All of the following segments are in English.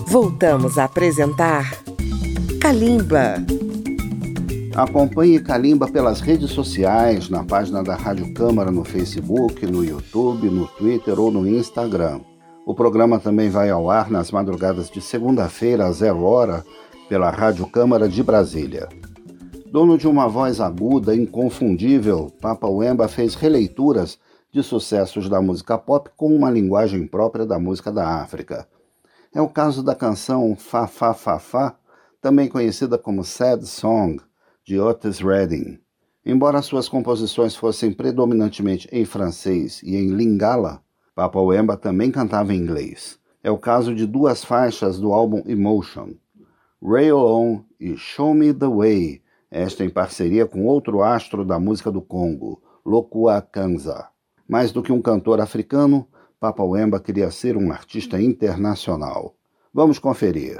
Voltamos a apresentar Kalimba. Acompanhe Kalimba pelas redes sociais, na página da Rádio Câmara no Facebook, no YouTube, no Twitter ou no Instagram. O programa também vai ao ar nas madrugadas de segunda-feira às 0h pela Rádio Câmara de Brasília. Dono de uma voz aguda e inconfundível, Papa Wemba fez releituras de sucessos da música pop com uma linguagem própria da música da África. É o caso da canção Fa Fa Fa Fa, também conhecida como Sad Song, de Otis Redding. Embora suas composições fossem predominantemente em francês e em lingala, Papa Wemba também cantava em inglês. É o caso de duas faixas do álbum Emotion, Rail On e Show Me The Way, esta em parceria com outro astro da música do Congo, Lokua Kanza. Mais do que um cantor africano, Papa Wemba queria ser um artista internacional. Vamos conferir.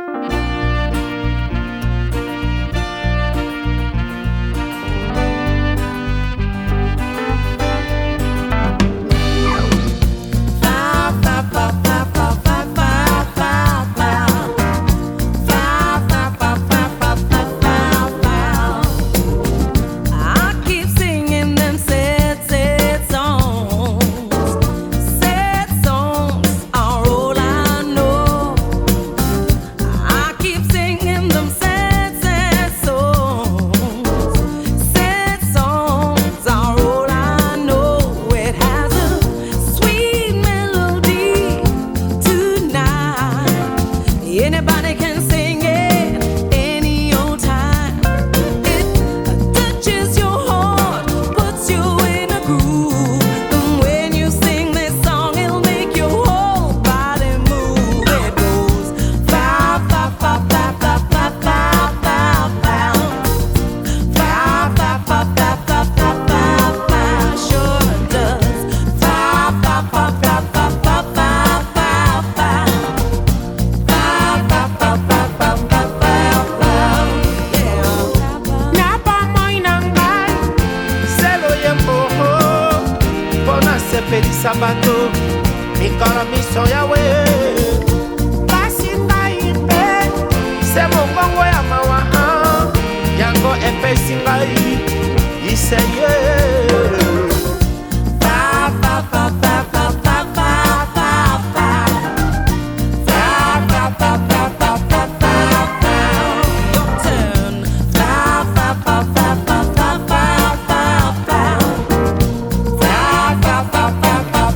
Sabato, mi cora mi soya we. Basi taipe, se mongongo ya mawa yango epe singai, iseye. Pa pa pa pa pa pa pa pa pa. Pa pa pa pa pa pa pa pa. Your turn. Pa pa pa pa pa pa pa pa pa. Pa pa pa pa.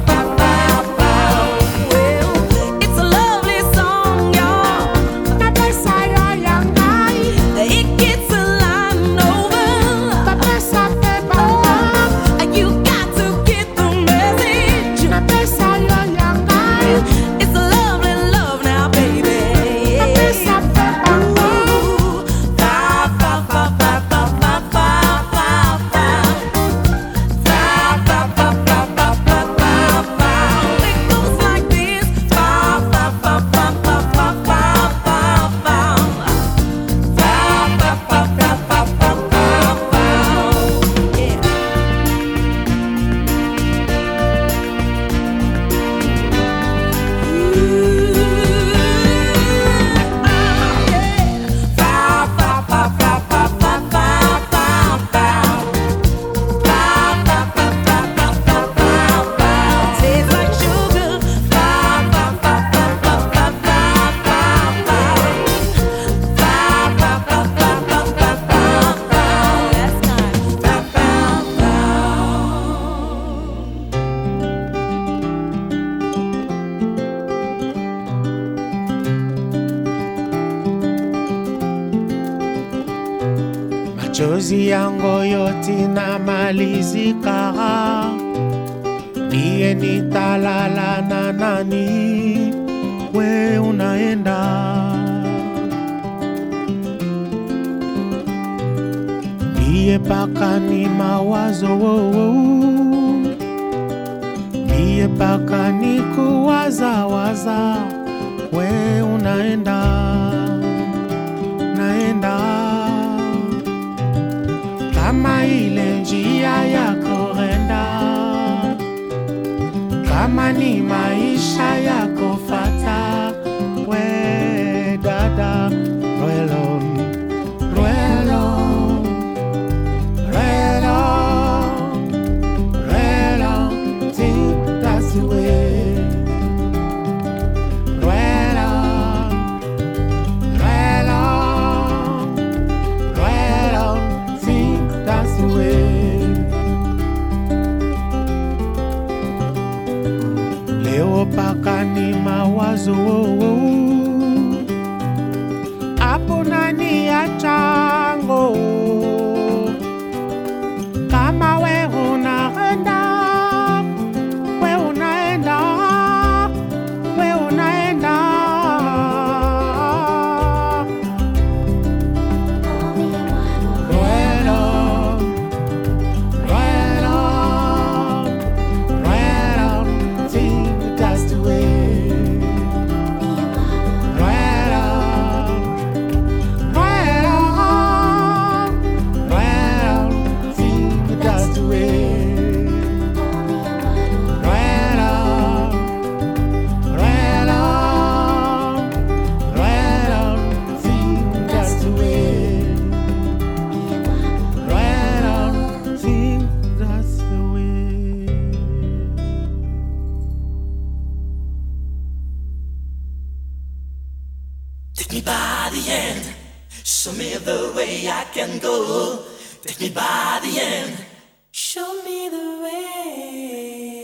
Machozi yangu yote na malizika, niye nitalala na nani? We unaenda, niye paka ni mawazo, niye paka ni kuwaza waza. We unaenda, naenda kama ile njia ya kurenda, kama ni maisha ya kufata. We mawazo hapo nani ya chango kama we unaenda Take me by the hand, show me the way I can go. Take me by the hand, show me the way.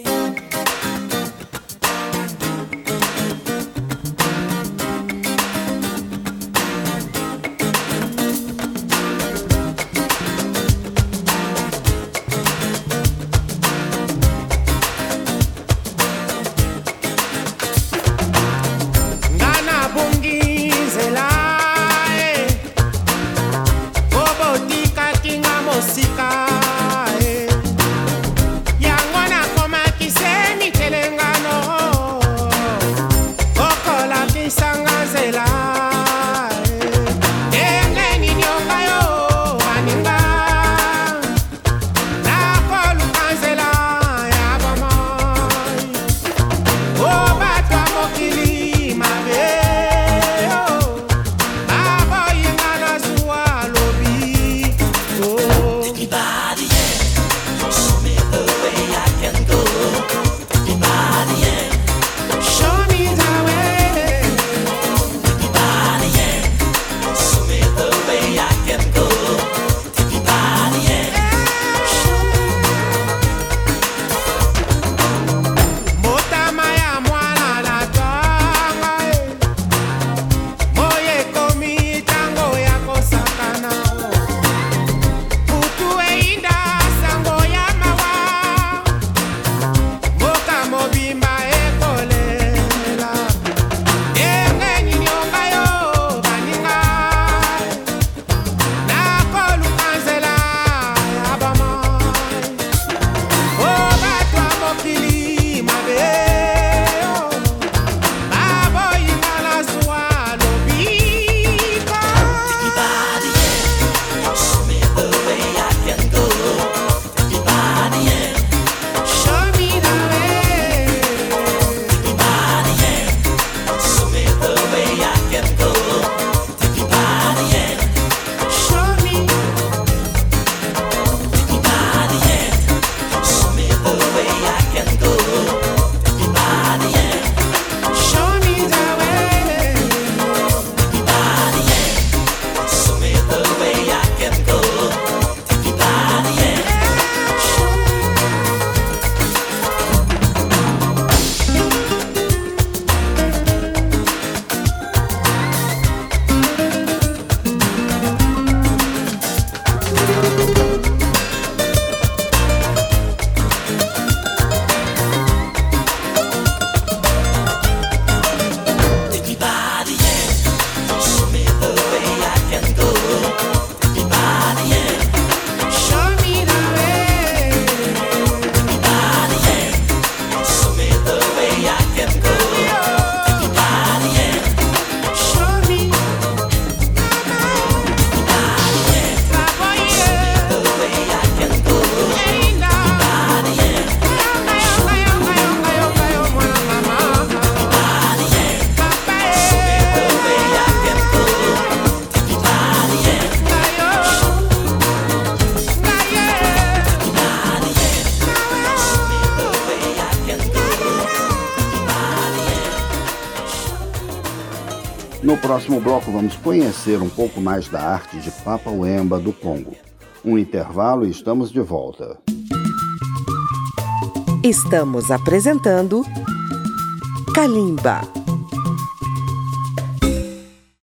No próximo bloco vamos conhecer um pouco mais da arte de Papa Wemba do Congo. Um intervalo e estamos de volta. Estamos apresentando Kalimba.